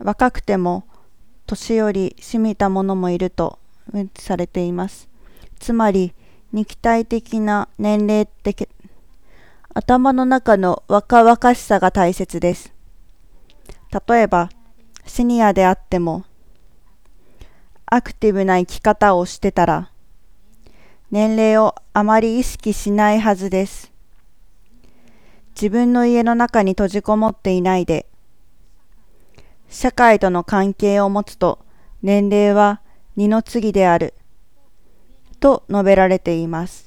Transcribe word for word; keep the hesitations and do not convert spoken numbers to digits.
若くても年よりしみた者もいるとされています。つまり肉体的な年齢的、頭の中の若々しさが大切です。例えば、シニアであっても、アクティブな生き方をしてたら、年齢をあまり意識しないはずです。自分の家の中に閉じこもっていないで、社会との関係を持つと年齢は二の次であると述べられています。